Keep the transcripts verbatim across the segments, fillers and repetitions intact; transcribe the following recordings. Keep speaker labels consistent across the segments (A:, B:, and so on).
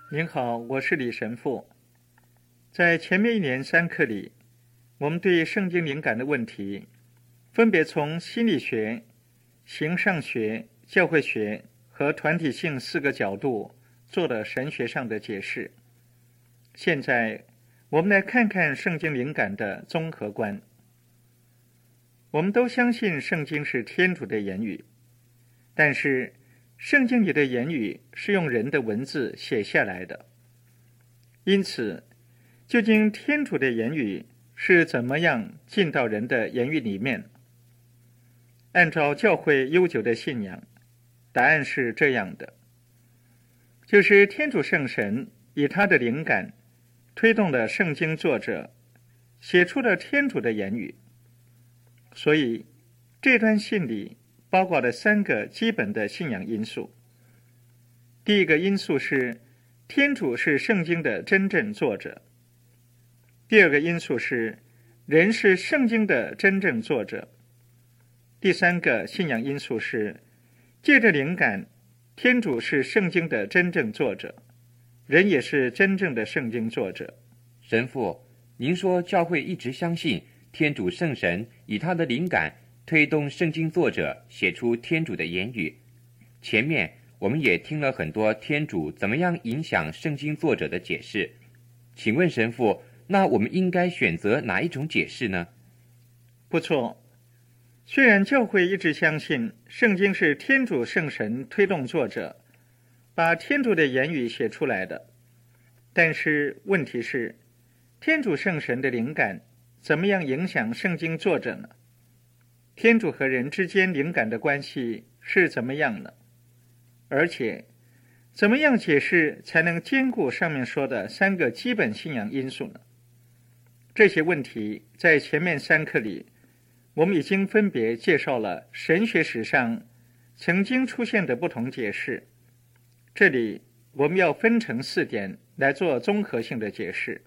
A: 您好，我是李神父。在前面一年三课里，我们对圣经灵感的问题，分别从心理学、形上学、教会学和团体性四个角度做了神学上的解释。现在，我们来看看圣经灵感的综合观。我们都相信圣经是天主的言语，但是圣经里的言语是用人的文字写下来的。因此，究竟天主的言语是怎么样进到人的言语里面？按照教会悠久的信仰，答案是这样的，就是天主圣神以他的灵感推动了圣经作者，写出了天主的言语。所以这段信里包括了三个基本的信仰因素。第一个因素是天主是圣经的真正作者。第二个因素是人是圣经的真正作者。第三个信仰因素是借着灵感，天主是圣经的真正作者，人也是真正的圣经作者。
B: 神父，您说教会一直相信天主圣神以他的灵感推动圣经作者写出天主的言语。前面我们也听了很多天主怎么样影响圣经作者的解释。请问神父，那我们应该选择哪一种解释呢？
A: 不错，虽然教会一直相信圣经是天主圣神推动作者，把天主的言语写出来的，但是问题是，天主圣神的灵感怎么样影响圣经作者呢？天主和人之间灵感的关系是怎么样呢？而且，怎么样解释才能兼顾上面说的三个基本信仰因素呢？这些问题在前面三课里，我们已经分别介绍了神学史上曾经出现的不同解释。这里我们要分成四点来做综合性的解释。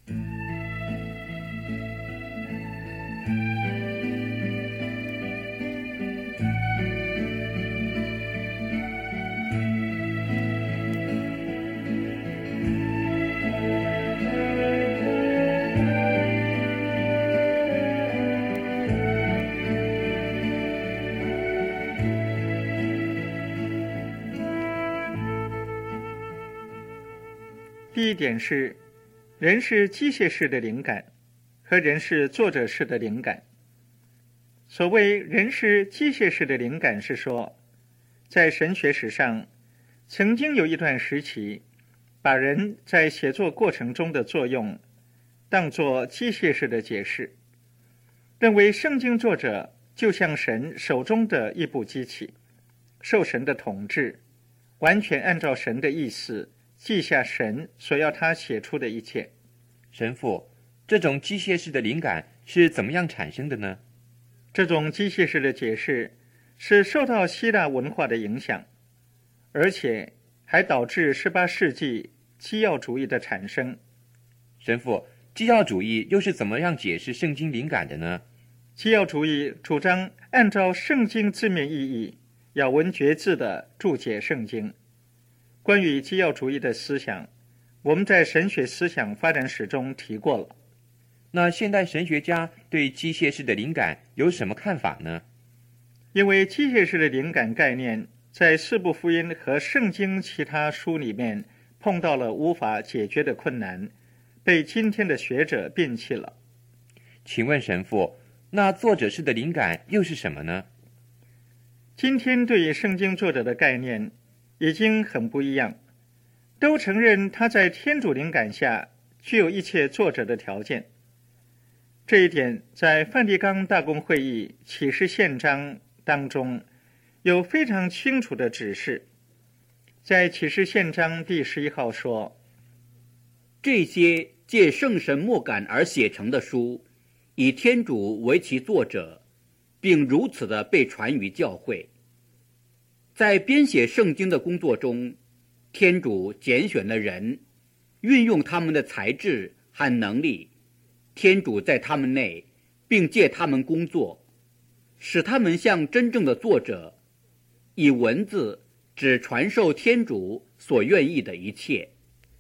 A: 第一点是，人是机械式的灵感和人是作者式的灵感。所谓人是机械式的灵感是说，在神学史上，曾经有一段时期，把人在写作过程中的作用当作机械式的解释，认为圣经作者就像神手中的一部机器，受神的统治，完全按照神的意思记下神所要他写出的一切。
B: 神父，这种机械式的灵感是怎么样产生的呢？
A: 这种机械式的解释是受到希腊文化的影响，而且还导致十八世纪基要主义的产生。
B: 神父，基要主义又是怎么样解释圣经灵感的呢？
A: 基要主义主张按照圣经字面意义，咬文嚼字地注解圣经。关于基要主义的思想，我们在神学思想发展史中提过了。
B: 那现代神学家对机械式的灵感有什么看法呢？
A: 因为机械式的灵感概念在四部福音和圣经其他书里面碰到了无法解决的困难，被今天的学者摒弃了。
B: 请问神父，那作者式的灵感又是什么呢？
A: 今天对于圣经作者的概念已经很不一样，都承认他在天主灵感下具有一切作者的条件。这一点在梵蒂冈大公会议启示宪章当中有非常清楚的指示。在启示宪章第十一号说，
C: 这些借圣神默感而写成的书，以天主为其作者，并如此的被传于教会。在编写圣经的工作中，天主拣选了人，运用他们的才智和能力，天主在他们内，并借他们工作，使他们像真正的作者，以文字只传授天主所愿意的一切。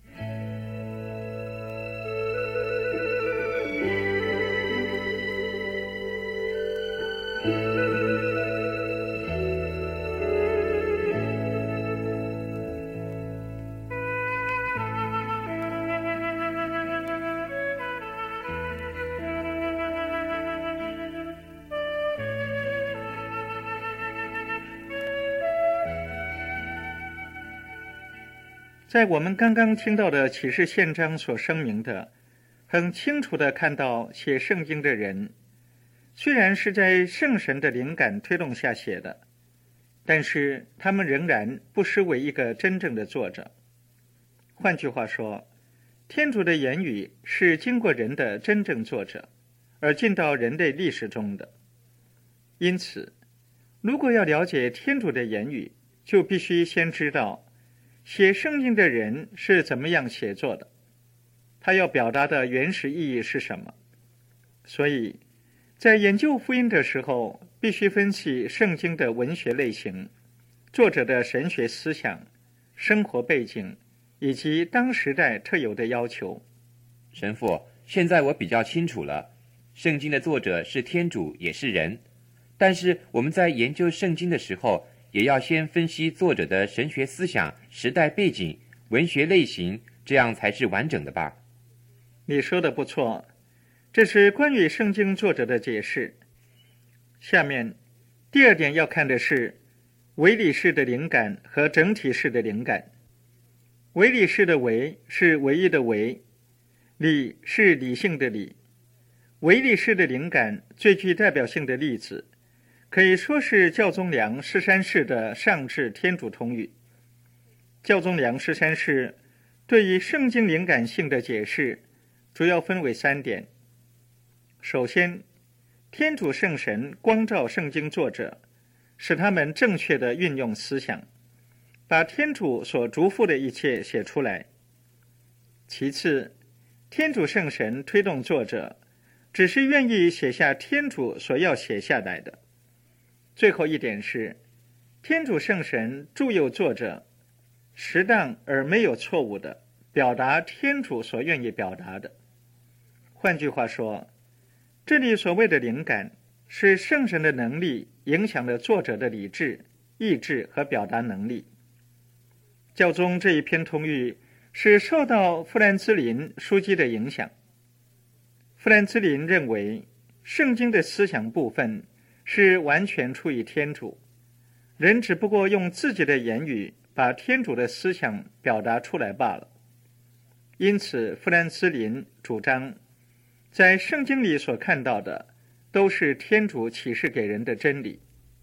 A: 在我们刚刚听到的启示宪章所声明的，很清楚地看到写圣经的人虽然是在圣神的灵感推动下写的，但是他们仍然不失为一个真正的作者。换句话说，天主的言语是经过人的真正作者，而进到人类历史中的。因此，如果要了解天主的言语，就必须先知道写圣经的人是怎么样写作的，他要表达的原始意义是什么。所以在研究福音的时候，必须分析圣经的文学类型、作者的神学思想、生活背景以及当时代特有的要求。
B: 神父，现在我比较清楚了，圣经的作者是天主也是人，但是我们在研究圣经的时候，也要先分析作者的神学思想、时代背景、文学类型，这样才是完整的吧？
A: 你说的不错，这是关于圣经作者的解释。下面第二点要看的是唯理式的灵感和整体式的灵感。唯理式的唯是唯一的唯，理是理性的理。唯理式的灵感最具代表性的例子，可以说是教宗良十三世的上至天主通谕。教宗良十三世对于圣经灵感性的解释主要分为三点。首先，天主圣神光照圣经作者，使他们正确地运用思想，把天主所嘱咐的一切写出来。其次，天主圣神推动作者，只是愿意写下天主所要写下来的。最后一点是，天主圣神助佑作者，适当而没有错误地表达天主所愿意表达的。换句话说，这里所谓的灵感，是圣神的能力影响了作者的理智、意志和表达能力。教宗这一篇通谕是受到富兰兹林枢机的影响。富兰兹林认为，圣经的思想部分是完全出于天主，人只不过用自己的言语把天主的思想表达出来罢了。因此，富兰兹林主张，在圣经里所看到的都是天主启示给人的真理。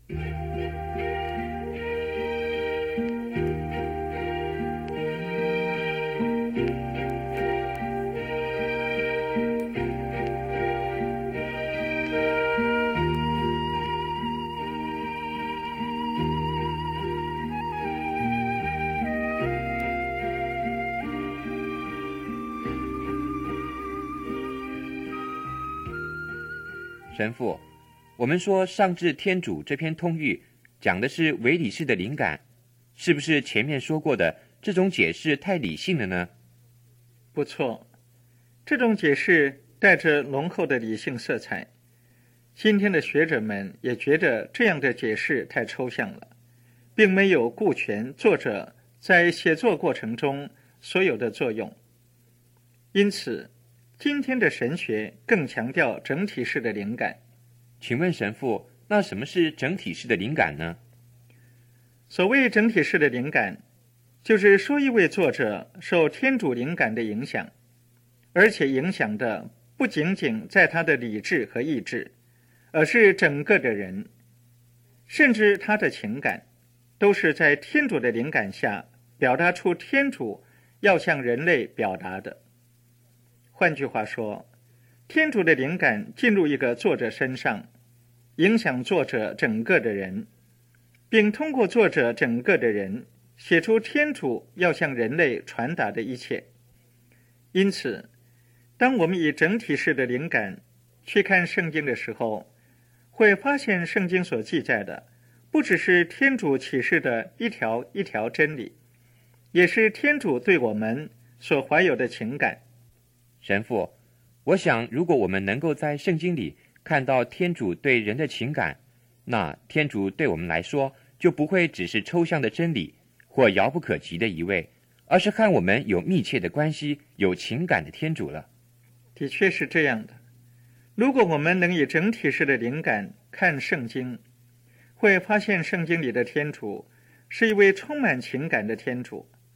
B: 神父，我们说上至天主这篇通谕讲的是唯理式的灵感，是不是前面说过的这种解释太理性了呢？
A: 不错，这种解释带着浓厚的理性色彩。今天的学者们也觉得这样的解释太抽象了，并没有顾全作者在写作过程中所有的作用。因此，今天的神学更强调整体式的灵感。
B: 请问神父，那什么是整体式的灵感呢？
A: 所谓整体式的灵感，就是说一位作者受天主灵感的影响，而且影响的不仅仅在他的理智和意志，而是整个的人，甚至他的情感，都是在天主的灵感下表达出天主要向人类表达的。换句话说，天主的灵感进入一个作者身上，影响作者整个的人，并通过作者整个的人写出天主要向人类传达的一切。因此，当我们以整体式的灵感去看圣经的时候，会发现圣经所记载的不只是天主启示的一条一条真理，也是天主对我们所怀有的情感。
B: 神父，我想如果我们能够在圣经里看到天主对人的情感，那天主对我们来说就不会只是抽象的真理或遥不可及的一位，而是和我们有密切的关系、有情感的天主了。
A: 的确是这样的。如果我们能以整体式的灵感看圣经，会发现圣经里的天主是一位充满情感的天主，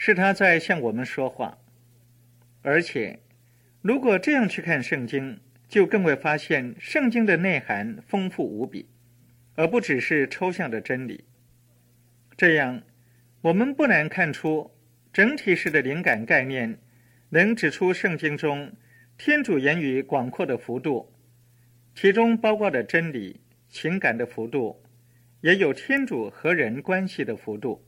A: 是他在向我们说话。而且如果这样去看圣经，就更会发现圣经的内涵丰富无比，而不只是抽象的真理。这样我们不难看出，整体式的灵感概念能指出圣经中天主言语广阔的幅度，其中包括了真理、情感的幅度，也有天主和人关系的幅度。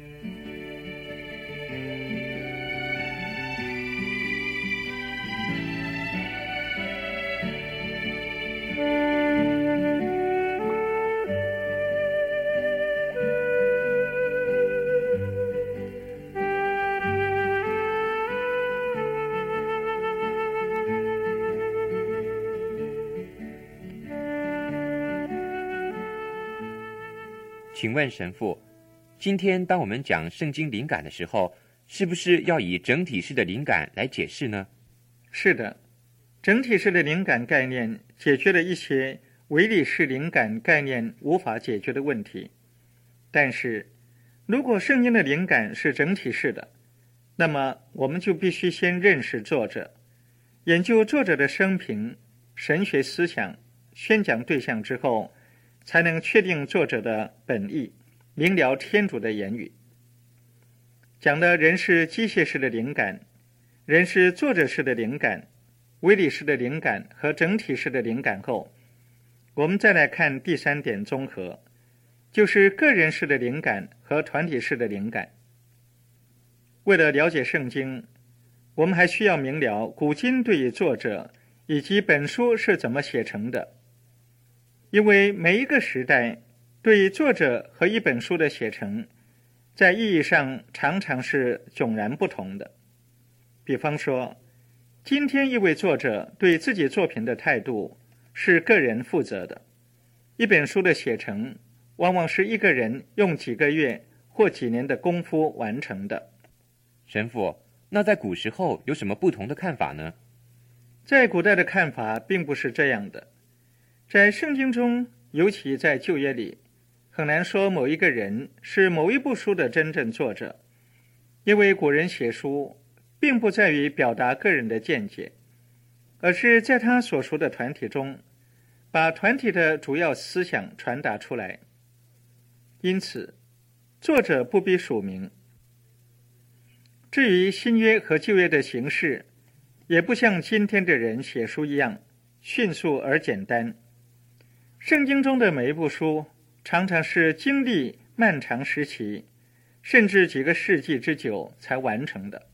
B: 请问神父，今天当我们讲圣经灵感的时候，是不是要以整体式的灵感来解释呢？
A: 是的，整体式的灵感概念解决了一些唯理式灵感概念无法解决的问题。但是如果圣经的灵感是整体式的，那么我们就必须先认识作者，研究作者的生平、神学思想、宣讲对象之后，才能确定作者的本意，明了天主的言语。讲的人是机械式的灵感，人是作者式的灵感、唯理式的灵感和整体式的灵感后，我们再来看第三点综合，就是个人式的灵感和团体式的灵感。为了了解圣经，我们还需要明了古今对于作者以及本书是怎么写成的。因为每一个时代对作者和一本书的写成，在意义上常常是迥然不同的。比方说，今天一位作者对自己作品的态度是个人负责的，一本书的写成往往是一个人用几个月或几年的功夫完成的。
B: 神父，那在古时候有什么不同的看法呢？
A: 在古代的看法并不是这样的。在圣经中，尤其在旧约里，很难说某一个人是某一部书的真正作者，因为古人写书并不在于表达个人的见解，而是在他所属的团体中，把团体的主要思想传达出来。因此，作者不必署名。至于新约和旧约的形式，也不像今天的人写书一样迅速而简单。圣经中的每一部书常常是经历漫长时期，甚至几个世纪之久才完成的。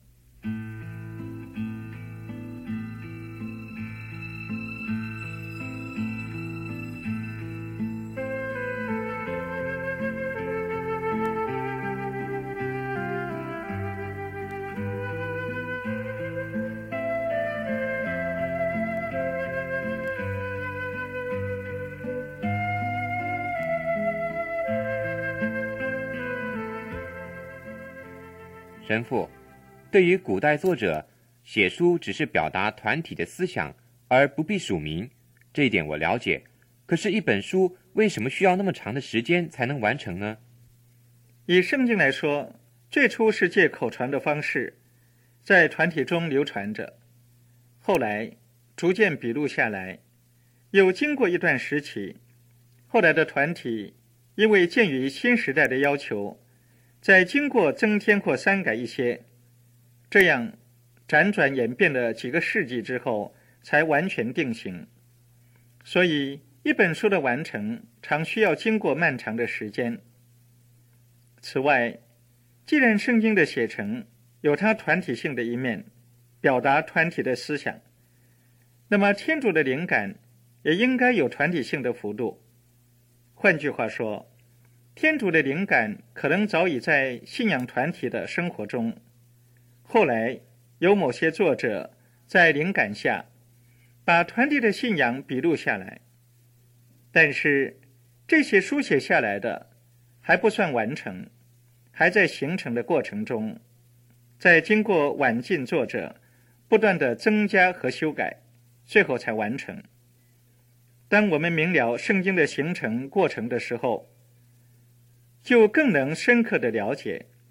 B: 神父，对于古代作者写书只是表达团体的思想，而不必署名，这一点我了解。可是，一本书为什么需要那么长的时间才能完成呢？
A: 以圣经来说，最初是借口传的方式，在团体中流传着，后来逐渐笔录下来，又经过一段时期，后来的团体因为鉴于新时代的要求，再经过增添或删改一些，这样辗转演变了几个世纪之后，才完全定型。所以一本书的完成常需要经过漫长的时间。此外，既然圣经的写成有它团体性的一面，表达团体的思想，那么天主的灵感也应该有团体性的幅度。换句话说，天主的灵感可能早已在信仰团体的生活中，后来有某些作者在灵感下把团体的信仰笔录下来，但是这些书写下来的还不算完成，还在形成的过程中，在经过晚近作者不断的增加和修改，最后才完成。当我们明了圣经的形成过程的时候，就更能深刻地了解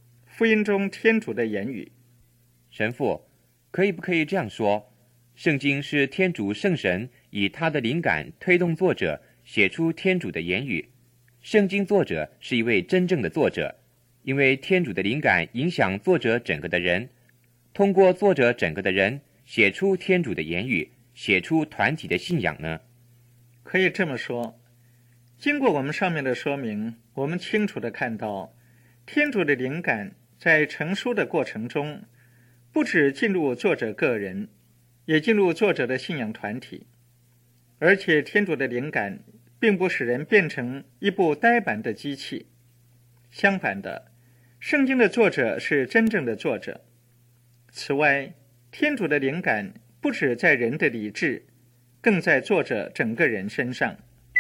A: 福音中天主的言语。
B: 神父，可以不可以这样说，圣经是天主圣神以他的灵感推动作者写出天主的言语，圣经作者是一位真正的作者，因为天主的灵感影响作者整个的人，通过作者整个的人写出天主的言语，写出团体的信仰呢？
A: 可以这么说，经过我们上面的说明，我们清楚地看到，天主的灵感在成书的过程中，不只进入作者个人，也进入作者的信仰团体。而且天主的灵感并不使人变成一部呆板的机器，相反的，圣经的作者是真正的作者。此外，天主的灵感不只在人的理智，更在作者整个人身上。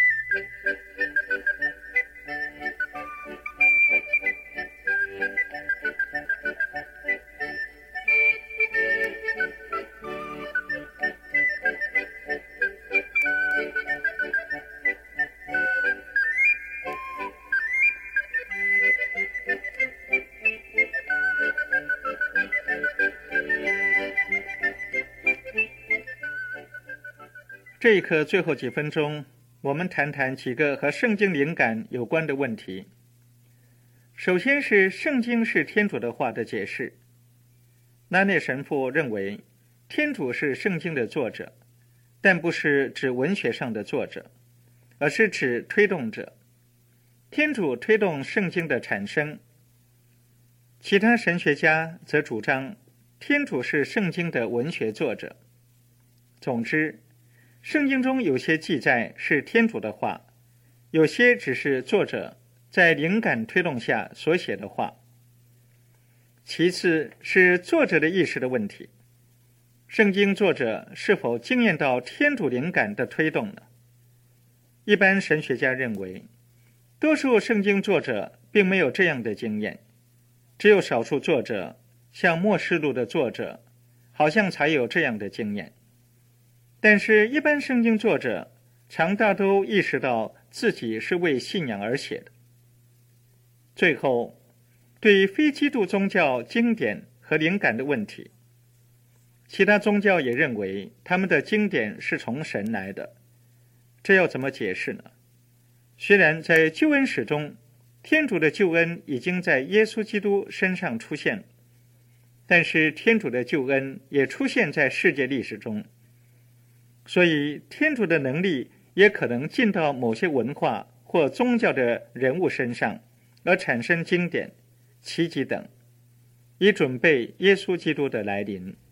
A: 这一课最后几分钟，我们谈谈几个和圣经灵感有关的问题。首先是圣经是天主的话的解释。拉内神父认为，天主是圣经的作者，但不是指文学上的作者，而是指推动者。天主推动圣经的产生。其他神学家则主张，天主是圣经的文学作者。总之，圣经中有些记载是天主的话，有些只是作者在灵感推动下所写的话。其次是作者的意识的问题，圣经作者是否经验到天主灵感的推动呢？一般神学家认为，多数圣经作者并没有这样的经验，只有少数作者，像默示录的作者，好像才有这样的经验。但是，一般圣经作者常大都意识到自己是为信仰而写的。最后，对非基督宗教经典和灵感的问题，其他宗教也认为他们的经典是从神来的。这要怎么解释呢？虽然在救恩史中，天主的救恩已经在耶稣基督身上出现，但是天主的救恩也出现在世界历史中。所以天主的能力也可能进到某些文化或宗教的人物身上，而产生经典、奇迹等，以准备耶稣基督的来临。